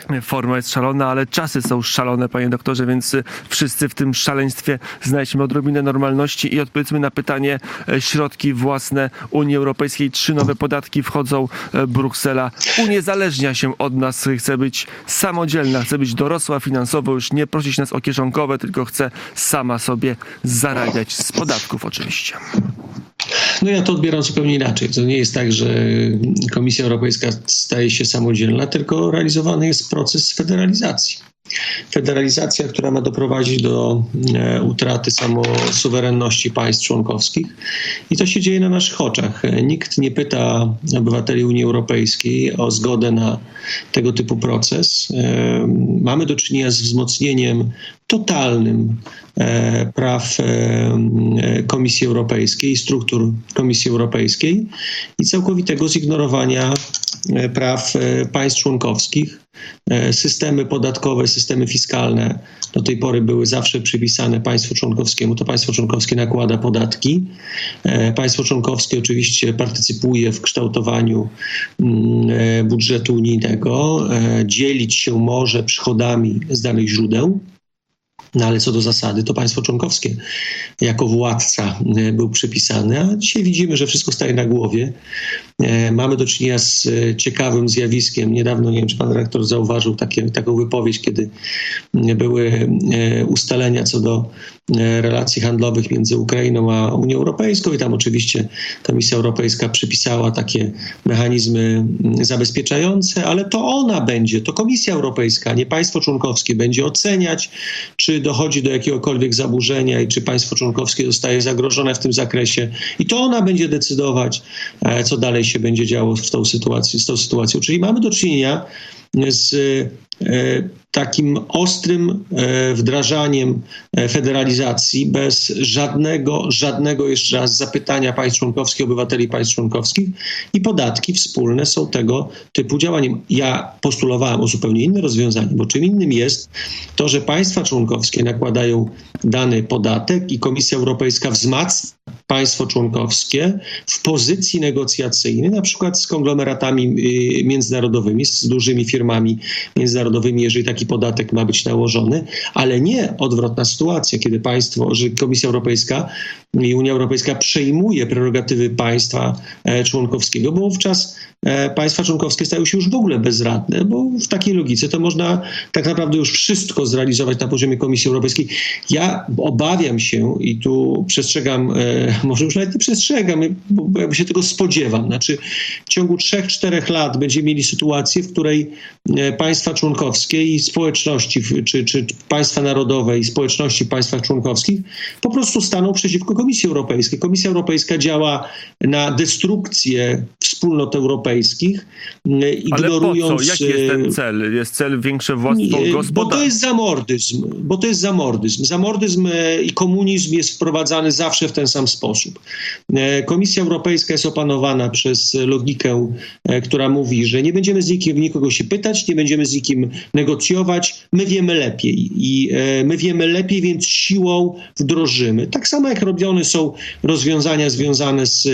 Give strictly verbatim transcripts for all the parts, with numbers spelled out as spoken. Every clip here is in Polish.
Forma jest szalona, ale czasy są szalone, panie doktorze, więc wszyscy w tym szaleństwie znajdźmy odrobinę normalności i odpowiedzmy na pytanie: środki własne Unii Europejskiej, trzy nowe podatki wchodzą, Bruksela uniezależnia się od nas, chce być samodzielna, chce być dorosła finansowo, już nie prosić nas o kieszonkowe, tylko chce sama sobie zarabiać z podatków oczywiście. No ja to odbieram zupełnie inaczej. To nie jest tak, że Komisja Europejska staje się samodzielna, tylko realizowany jest proces federalizacji. Federalizacja, która ma doprowadzić do e, utraty samosuwerenności państw członkowskich. I to się dzieje na naszych oczach. Nikt nie pyta obywateli Unii Europejskiej o zgodę na tego typu proces. E, mamy do czynienia z wzmocnieniem totalnym e, praw e, Komisji Europejskiej, struktur Komisji Europejskiej i całkowitego zignorowania e, praw e, państw członkowskich. E, systemy podatkowe, systemy fiskalne do tej pory były zawsze przypisane państwu członkowskiemu. To państwo członkowskie nakłada podatki. E, państwo członkowskie oczywiście partycypuje w kształtowaniu e, budżetu unijnego, e, dzielić się może przychodami z danych źródeł. No ale co do zasady, to państwo członkowskie jako władca był przypisany, a dzisiaj widzimy, że wszystko staje na głowie. Mamy do czynienia z ciekawym zjawiskiem. Niedawno, nie wiem, czy pan redaktor zauważył takie, taką wypowiedź, kiedy były ustalenia co do relacji handlowych między Ukrainą a Unią Europejską i tam oczywiście Komisja Europejska przypisała takie mechanizmy zabezpieczające, ale to ona będzie, to Komisja Europejska, nie państwo członkowskie będzie oceniać, czy dochodzi do jakiegokolwiek zaburzenia i czy państwo członkowskie zostaje zagrożone w tym zakresie i to ona będzie decydować, co dalej się będzie działo z tą sytuacją, z tą sytuacją. Czyli mamy do czynienia z e, takim ostrym e, wdrażaniem e, federalizacji bez żadnego, żadnego jeszcze raz zapytania państw członkowskich, obywateli państw członkowskich i podatki wspólne są tego typu działaniem. Ja postulowałem o zupełnie inne rozwiązanie, bo czym innym jest to, że państwa członkowskie nakładają dany podatek i Komisja Europejska wzmacnia państwo członkowskie w pozycji negocjacyjnej, na przykład z konglomeratami y, międzynarodowymi, z dużymi firmami międzynarodowymi, jeżeli taki podatek ma być nałożony, ale nie odwrotna sytuacja, kiedy państwo, że Komisja Europejska i Unia Europejska przejmuje prerogatywy państwa e, członkowskiego, bo wówczas e, państwa członkowskie stają się już w ogóle bezradne, bo w takiej logice to można tak naprawdę już wszystko zrealizować na poziomie Komisji Europejskiej. Ja obawiam się i tu przestrzegam, e, może już nawet nie przestrzegam, bo jakby się tego spodziewam. Znaczy w ciągu trzech, czterech lat będziemy mieli sytuację, w której e, państwa członkowskie i społeczności, czy, czy państwa narodowe i społeczności w państwach członkowskich po prostu staną przeciwko Komisji Europejskiej. Komisja Europejska działa na destrukcję wspólnot europejskich, ignorując... Ale po co? Jaki jest ten cel? Jest cel większe władztwo gospodarcze? Bo to jest zamordyzm. Bo to jest zamordyzm. Zamordyzm i komunizm jest wprowadzany zawsze w ten sam sposób. Komisja Europejska jest opanowana przez logikę, która mówi, że nie będziemy z nikim, nikogo się pytać, nie będziemy z nikim negocjować. My wiemy lepiej. I my wiemy lepiej, więc siłą wdrożymy. Tak samo jak robione są rozwiązania związane z,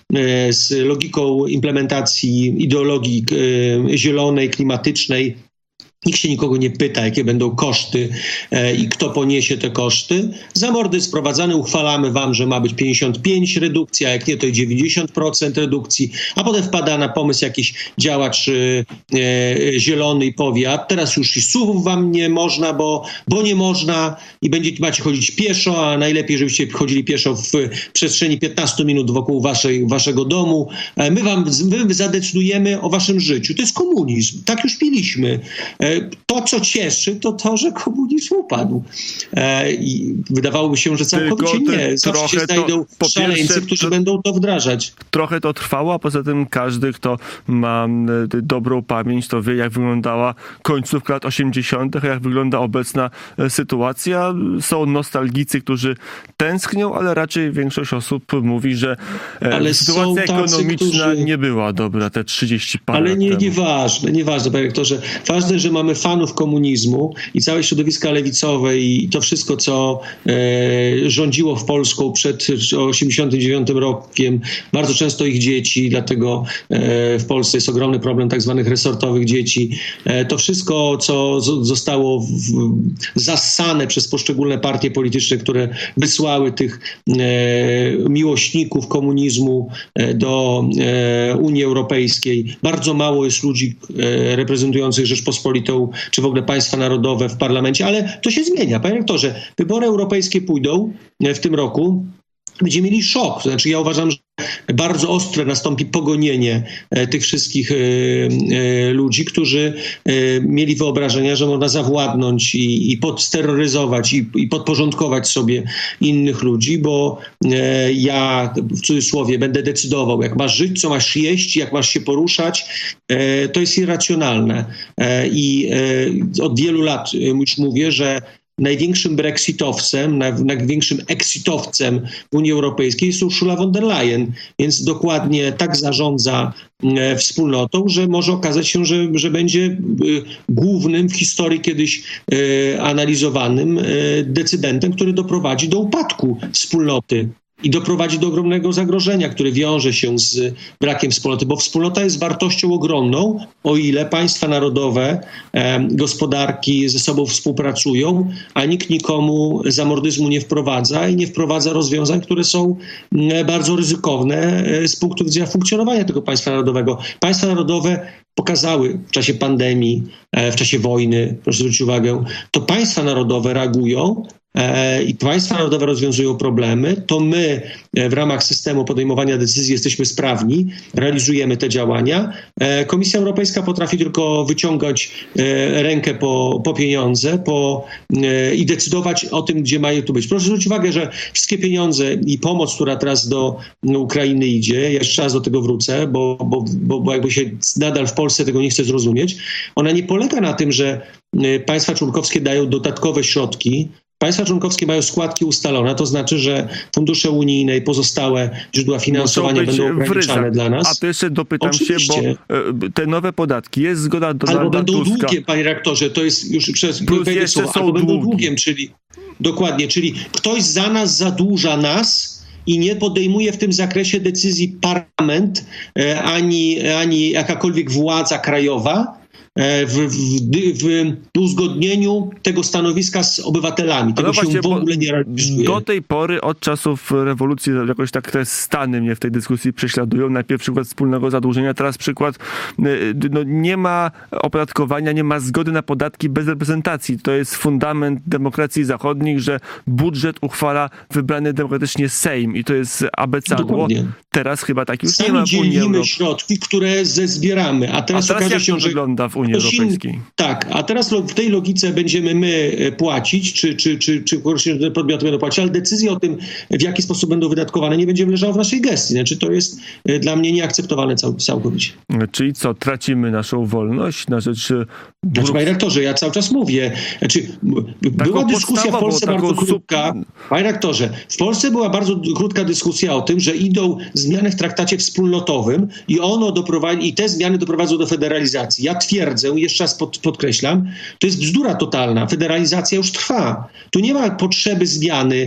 z logiką implementacji ideologii zielonej, klimatycznej. Nikt się nikogo nie pyta, jakie będą koszty e, i kto poniesie te koszty. Zamordyzm sprowadzany, uchwalamy wam, że ma być pięćdziesiąt pięć redukcja, jak nie to dziewięćdziesiąt procent redukcji, a potem wpada na pomysł jakiś działacz e, zielony i powie, a teraz już i suwów wam nie można, bo, bo nie można i będziecie, macie chodzić pieszo, a najlepiej, żebyście chodzili pieszo w przestrzeni piętnaście minut wokół waszej, waszego domu. E, my wam my zadecydujemy o waszym życiu. To jest komunizm. Tak już piliśmy. E, To, co cieszy, to to, że komunizm upadł. E, I wydawałoby się, że całkowicie nie. Zawsze się znajdą to, szaleńcy, pierwsze, którzy to, będą to wdrażać. Trochę to trwało, a poza tym każdy, kto ma dobrą pamięć, to wie, jak wyglądała końcówka lat osiemdziesiątych, a jak wygląda obecna sytuacja. Są nostalgicy, którzy tęsknią, ale raczej większość osób mówi, że ale sytuacja tacy, ekonomiczna którzy... nie była dobra te trzydzieści parę ale lat nie, temu. nieważne, nieważne, panie rektorze. Ważne, że ma mamy fanów komunizmu i całe środowiska lewicowe i to wszystko, co e, rządziło w Polską przed osiemdziesiątym dziewiątym rokiem, bardzo często ich dzieci, dlatego e, w Polsce jest ogromny problem tak zwanych resortowych dzieci. E, to wszystko, co z, zostało w, zassane przez poszczególne partie polityczne, które wysłały tych e, miłośników komunizmu e, do e, Unii Europejskiej. Bardzo mało jest ludzi e, reprezentujących Rzeczpospolitą, czy w ogóle państwa narodowe w parlamencie, ale to się zmienia. Panie rektorze, wybory europejskie pójdą w tym roku. Będziemy mieli szok. Znaczy ja uważam, że bardzo ostre nastąpi pogonienie e, tych wszystkich e, e, ludzi, którzy e, mieli wyobrażenia, że można zawładnąć i, i podsteroryzować i, i podporządkować sobie innych ludzi, bo e, ja w cudzysłowie będę decydował, jak masz żyć, co masz jeść, jak masz się poruszać. E, to jest irracjonalne. E, I e, od wielu lat już mówię, że największym brexitowcem, największym exitowcem w Unii Europejskiej jest Ursula von der Leyen, więc dokładnie tak zarządza e, wspólnotą, że może okazać się, że, że będzie e, głównym w historii kiedyś e, analizowanym e, decydentem, który doprowadzi do upadku wspólnoty i doprowadzi do ogromnego zagrożenia, które wiąże się z brakiem wspólnoty, bo wspólnota jest wartością ogromną, o ile państwa narodowe, e, gospodarki ze sobą współpracują, a nikt nikomu zamordyzmu nie wprowadza i nie wprowadza rozwiązań, które są e, bardzo ryzykowne e, z punktu widzenia funkcjonowania tego państwa narodowego. Państwa narodowe pokazały w czasie pandemii, e, w czasie wojny, proszę zwrócić uwagę, to państwa narodowe reagują, i państwa narodowe rozwiązują problemy, to my w ramach systemu podejmowania decyzji jesteśmy sprawni, realizujemy te działania. Komisja Europejska potrafi tylko wyciągać rękę po, po pieniądze po, i decydować o tym, gdzie mają tu być. Proszę zwrócić uwagę, że wszystkie pieniądze i pomoc, która teraz do Ukrainy idzie, jeszcze raz do tego wrócę, bo, bo, bo, bo jakby się nadal w Polsce tego nie chce zrozumieć, ona nie polega na tym, że państwa członkowskie dają dodatkowe środki. Państwa członkowskie mają składki ustalone, to znaczy, że fundusze unijne i pozostałe źródła finansowania będą ograniczane dla nas. A to jeszcze dopytam Oczywiście. się, bo te nowe podatki, jest zgoda Donalda Albo będą Tuska. długiem, panie rektorze, to jest już przez Plus jeszcze słowa, są albo będą długi. długiem, czyli dokładnie, czyli ktoś za nas zadłuża nas i nie podejmuje w tym zakresie decyzji parlament, ani, ani jakakolwiek władza krajowa, W, w, w uzgodnieniu tego stanowiska z obywatelami. Tego no się właśnie, w ogóle nie realizuje. Do tej pory, od czasów rewolucji, jakoś tak te stany mnie w tej dyskusji prześladują. Najpierw przykład wspólnego zadłużenia, teraz przykład no, nie ma opodatkowania, nie ma zgody na podatki bez reprezentacji. To jest fundament demokracji zachodnich, że budżet uchwala wybrany demokratycznie Sejm i to jest abecadło. Dokładnie. Teraz chyba tak już Sami nie ma w Unii dzielimy Europejskiej. środki, które zbieramy, a teraz, a teraz okaże jak się, to że wygląda w Unii Europejskiej? Tak, a teraz w tej logice będziemy my płacić, czy, czy, czy, czy podmioty będą płacić, ale decyzje o tym, w jaki sposób będą wydatkowane, nie będzie leżało w naszej gestii. Znaczy, to jest dla mnie nieakceptowalne cał, całkowicie. Czyli co, tracimy naszą wolność na rzecz... Znaczy, panie rektorze, ja cały czas mówię. Znaczy, była dyskusja w Polsce bardzo krótka. Panie rektorze, w Polsce była bardzo krótka dyskusja o tym, że idą zmiany w traktacie wspólnotowym i ono doprowadzi, i te zmiany doprowadzą do federalizacji. Ja twierdzę, jeszcze raz pod, podkreślam, to jest bzdura totalna. Federalizacja już trwa. Tu nie ma potrzeby zmiany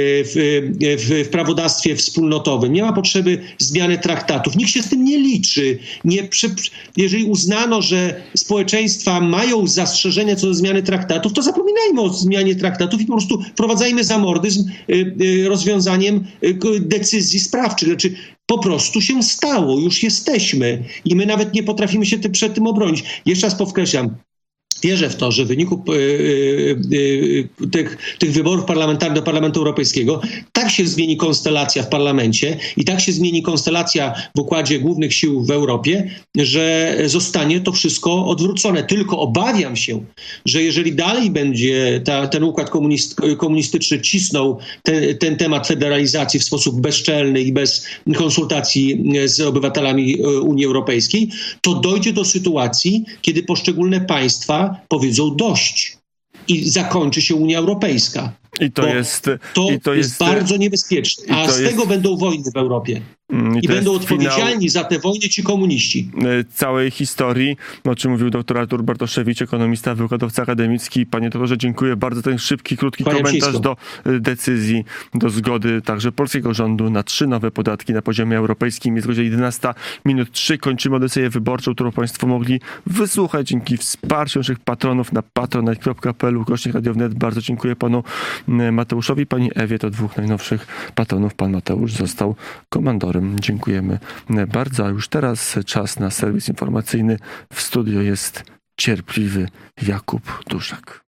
w, w, w prawodawstwie wspólnotowym. Nie ma potrzeby zmiany traktatów. Nikt się z tym nie liczy. Nie, jeżeli uznano, że społeczeństwa mają zastrzeżenia co do zmiany traktatów, to zapominajmy o zmianie traktatów i po prostu wprowadzajmy zamordyzm rozwiązaniem decyzji sprawczych. Znaczy, po prostu się stało, już jesteśmy i my nawet nie potrafimy się ty, przed tym obronić. Jeszcze raz podkreślam, wierzę w to, że w wyniku y, y, y, tych, tych wyborów parlamentarnych do Parlamentu Europejskiego tak się zmieni konstelacja w parlamencie i tak się zmieni konstelacja w układzie głównych sił w Europie, że zostanie to wszystko odwrócone. Tylko obawiam się, że jeżeli dalej będzie ta, ten układ komunist, komunistyczny cisnął ten, ten temat federalizacji w sposób bezczelny i bez konsultacji z obywatelami Unii Europejskiej, to dojdzie do sytuacji, kiedy poszczególne państwa powiedzą dość i zakończy się Unia Europejska. I to Bo jest... To, i to jest, jest bardzo niebezpieczne. A to z jest- tego będą wojny w Europie. mm, I to będą jest finał odpowiedzialni za te wojny ci komuniści. e, całej historii, o czym mówił dr Artur Bartoszewicz, ekonomista, wykładowca akademicki. Panie doktorze, dziękuję bardzo za ten szybki, krótki Kłaniam komentarz ślisko. do e, decyzji, do zgody także polskiego rządu na trzy nowe podatki na poziomie europejskim. Jest godzina jedenasta minut trzy. Kończymy Odyseję Wyborczą, którą Państwo mogli wysłuchać dzięki wsparciu naszych patronów na patronite kropka p l ukośnik Radio Wnet. Bardzo dziękuję panu e, Mateuszowi, pani Ewie, to dwóch najnowszych patronów. Pan Mateusz został komandorem. Dziękujemy e, bardzo. A już teraz czas na serwis informacyjny. W studio jest cierpliwy Jakub Duszak.